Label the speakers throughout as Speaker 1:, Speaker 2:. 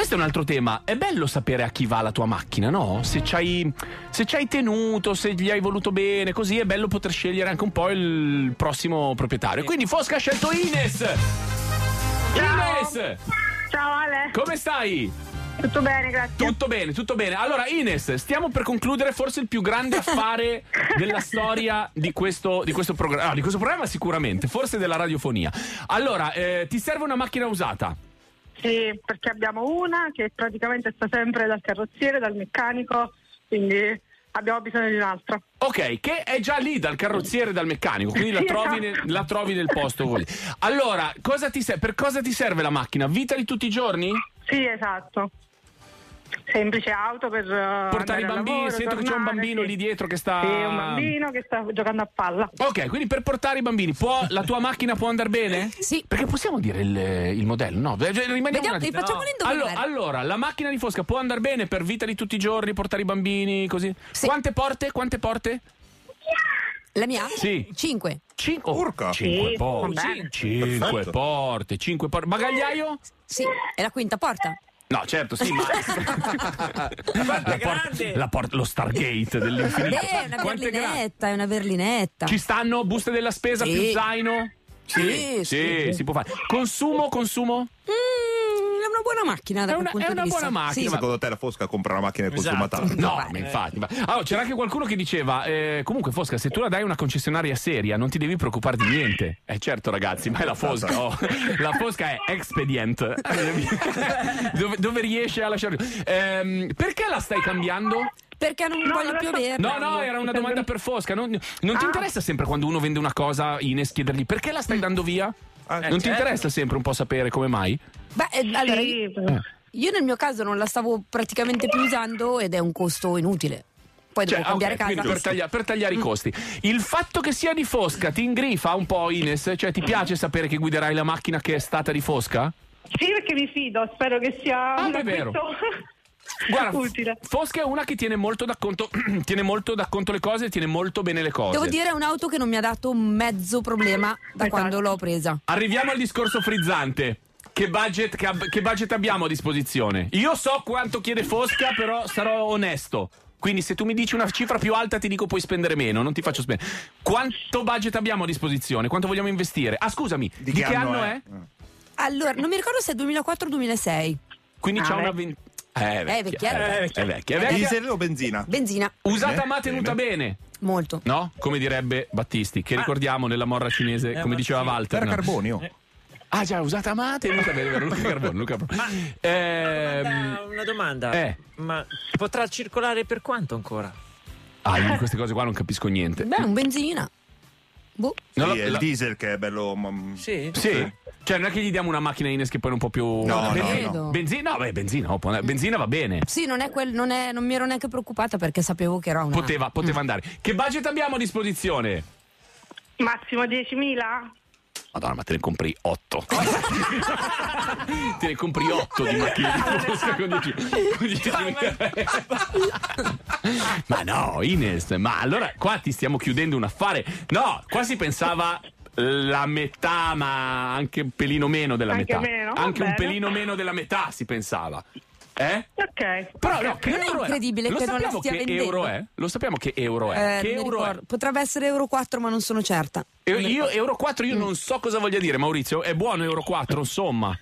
Speaker 1: Questo è un altro tema. È bello sapere a chi va la tua macchina, no? Se ci hai tenuto, se gli hai voluto bene, così è bello poter scegliere anche un po' il prossimo proprietario. Quindi Fosca ha scelto Ines. Ines!
Speaker 2: Ciao Ale.
Speaker 1: Come stai?
Speaker 2: Tutto bene, grazie.
Speaker 1: Tutto bene. Allora Ines, stiamo per concludere forse il più grande affare della storia di questo programma. Di questo programma sicuramente, forse della radiofonia. Allora, ti serve una macchina usata?
Speaker 2: Sì, perché abbiamo una che praticamente sta sempre dal carrozziere, dal meccanico, quindi abbiamo bisogno di un'altra.
Speaker 1: Ok, che è già lì dal carrozziere e dal meccanico, quindi la trovi nel posto così. Allora, per cosa ti serve la macchina? Vita di tutti i giorni?
Speaker 2: Sì, esatto. Semplice auto per
Speaker 1: portare i bambini.
Speaker 2: Lavoro,
Speaker 1: Sento che c'è un bambino lì dietro che sta.
Speaker 2: Sì, un bambino che sta giocando a palla.
Speaker 1: Ok, quindi per portare i bambini la tua macchina può andare bene?
Speaker 3: Sì.
Speaker 1: Perché possiamo dire il modello? No, rimaniamo un attimo.
Speaker 3: Facciamolo indovinare.
Speaker 1: Allora, la macchina di Fosca può andare bene per vita di tutti i giorni, portare i bambini, così?
Speaker 3: Sì.
Speaker 1: Quante porte?
Speaker 3: La mia?
Speaker 1: Sì.
Speaker 3: 5.
Speaker 4: Urca.
Speaker 1: 5
Speaker 2: Sì,
Speaker 1: porte.
Speaker 2: vabbè.
Speaker 1: 5 porte. 5 porte. Bagagliaio?
Speaker 3: Sì, è la quinta porta.
Speaker 1: No, certo, sì, ma lo Stargate dell'infinito.
Speaker 3: È una berlinetta.
Speaker 1: Ci stanno buste della spesa
Speaker 3: Sì.
Speaker 1: più zaino?
Speaker 3: Sì.
Speaker 1: Si può fare. Consumo?
Speaker 3: È una buona macchina da quel punto di vista.
Speaker 1: Buona macchina.
Speaker 3: Sì.
Speaker 4: Secondo te la Fosca compra una macchina consumata?
Speaker 1: No, ma infatti. Allora, c'era anche qualcuno che diceva: comunque, Fosca, se tu la dai a una concessionaria seria, non ti devi preoccupare di niente. Certo, ragazzi, ma è la Fosca. Oh. La Fosca è expedient. dove riesce a lasciare. Perché la stai cambiando?
Speaker 3: Perché non voglio più averla.
Speaker 1: No, era una domanda per Fosca. Non ti interessa sempre quando uno vende una cosa, Ines, chiedergli perché la stai dando via? Non ti interessa sempre un po' sapere come mai?
Speaker 3: Beh, allora,
Speaker 2: Sì.
Speaker 3: io nel mio caso non la stavo praticamente più usando ed è un costo inutile. Poi devo cambiare casa.
Speaker 1: Quindi per tagliare i costi. Il fatto che sia di Fosca ti ingrifa un po', Ines? Cioè, ti piace sapere che guiderai la macchina che è stata di Fosca?
Speaker 2: Sì, perché mi fido, spero che sia un
Speaker 1: è vero.
Speaker 2: acquisto
Speaker 1: Guarda,
Speaker 2: utile.
Speaker 1: Fosca è una che tiene molto da conto le cose e tiene molto bene le cose.
Speaker 3: Devo dire, è un'auto che non mi ha dato un mezzo problema da quando l'ho presa.
Speaker 1: Arriviamo al discorso frizzante. Che budget abbiamo a disposizione? Io so quanto chiede Fosca, però sarò onesto. Quindi se tu mi dici una cifra più alta ti dico puoi spendere meno, non ti faccio spendere. Quanto budget abbiamo a disposizione? Quanto vogliamo investire? Ah, scusami, di che anno è?
Speaker 3: Allora, non mi ricordo se è 2004 o 2006.
Speaker 1: Quindi c'ha una 20... È vecchia.
Speaker 4: Diesel o benzina?
Speaker 3: Benzina.
Speaker 1: Usata ma tenuta bene.
Speaker 3: Molto.
Speaker 1: No? Come direbbe Battisti, che ricordiamo nella morra cinese, come diceva Walter.
Speaker 4: Per
Speaker 1: no?
Speaker 4: carbonio.
Speaker 1: Ah già, usata ma tenuta bene, Luca Carbone.
Speaker 5: Una domanda. Ma potrà circolare per quanto ancora?
Speaker 1: Io di queste cose qua non capisco niente.
Speaker 3: Beh, un benzina. Boh.
Speaker 4: Sì, è il diesel che è bello.
Speaker 5: Sì.
Speaker 1: Cioè non è che gli diamo una macchina Ines che poi è un po' più
Speaker 4: No.
Speaker 1: benzina? No, benzina va bene.
Speaker 3: Sì, non mi ero neanche preoccupata perché sapevo che era una.
Speaker 1: Poteva andare. Che budget abbiamo a disposizione?
Speaker 2: Massimo 10.000?
Speaker 1: Madonna, ma te ne compri 8. Te ne compri 8 di macchine di Fosca con 10. Ma no, Ines, ma allora qua ti stiamo chiudendo un affare. No, qua si pensava la metà, ma anche un pelino meno della
Speaker 2: Anche
Speaker 1: metà.
Speaker 2: meno,
Speaker 1: Anche
Speaker 2: va
Speaker 1: un
Speaker 2: bene.
Speaker 1: pelino meno della metà si pensava.
Speaker 2: Ok.
Speaker 1: Però no, che
Speaker 3: Non è
Speaker 1: euro
Speaker 3: incredibile
Speaker 1: Lo
Speaker 3: che non la
Speaker 1: sappiamo
Speaker 3: stia
Speaker 1: che
Speaker 3: vendendo.
Speaker 1: euro è? Lo sappiamo che euro è. Che
Speaker 3: Non mi
Speaker 1: euro è?
Speaker 3: ricordo. Potrebbe essere Euro 4, ma non sono certa.
Speaker 1: Io Euro 4 io non so cosa voglia dire, Maurizio. È buono Euro 4, insomma.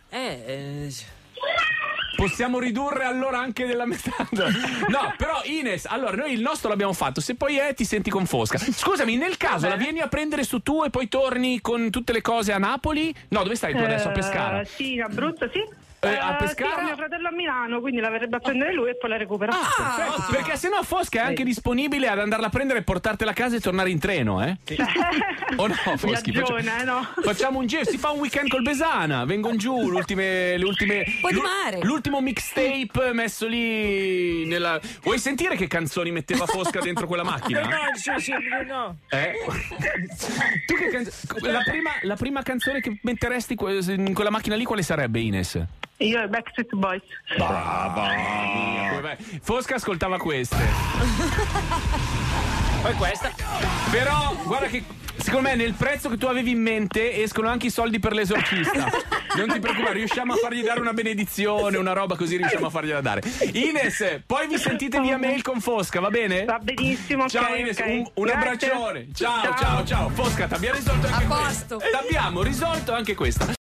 Speaker 1: Possiamo ridurre allora anche della metà. No, però Ines, allora noi il nostro l'abbiamo fatto. Se poi ti senti con Fosca. Scusami, nel caso la vieni a prendere su tu e poi torni con tutte le cose a Napoli? No, dove stai tu adesso? A Pescara?
Speaker 2: Sì, in Abruzzo, sì.
Speaker 1: A Pescara?
Speaker 2: Sì, mio fratello a Milano, quindi la verrebbe a prendere lui e poi la recupera.
Speaker 1: Perché sennò Fosca è anche disponibile ad andarla a prendere e portartela a casa e tornare in treno, eh? O no, Foschi?
Speaker 2: Viaggione, no?
Speaker 1: Facciamo un giro, si fa un weekend col Besana, vengono giù le ultime
Speaker 3: Po' di mare.
Speaker 1: l'ultimo mixtape messo lì nella... Vuoi sentire che canzoni metteva Fosca dentro quella macchina?
Speaker 5: No.
Speaker 1: Tu che la prima canzone che metteresti in quella macchina lì quale sarebbe, Ines?
Speaker 2: Io e Backstreet Boys.
Speaker 1: Come vai? Fosca ascoltava queste.
Speaker 5: Poi questa.
Speaker 1: Però guarda che secondo me nel prezzo che tu avevi in mente escono anche i soldi per l'esorcista. Non ti preoccupare, riusciamo a fargli dare una benedizione, una roba così riusciamo a fargliela dare. Ines, poi vi sentite via mail con Fosca, va bene?
Speaker 2: Va benissimo.
Speaker 1: Ciao
Speaker 2: ok,
Speaker 1: Ines,
Speaker 2: ok.
Speaker 1: un
Speaker 2: Grazie.
Speaker 1: abbraccione. Ciao. Fosca, t'abbiamo risolto anche
Speaker 3: A
Speaker 1: questa.
Speaker 3: posto.
Speaker 1: T'abbiamo risolto anche questa.